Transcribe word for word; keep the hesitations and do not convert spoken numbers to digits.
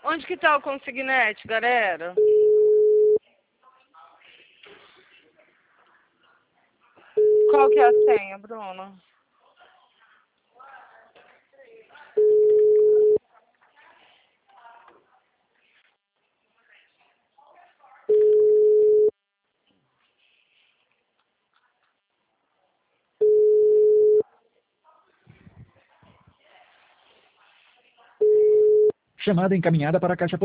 Onde que tá o consignete, galera? Qual que é a senha, Bruno? Chamada encaminhada para a caixa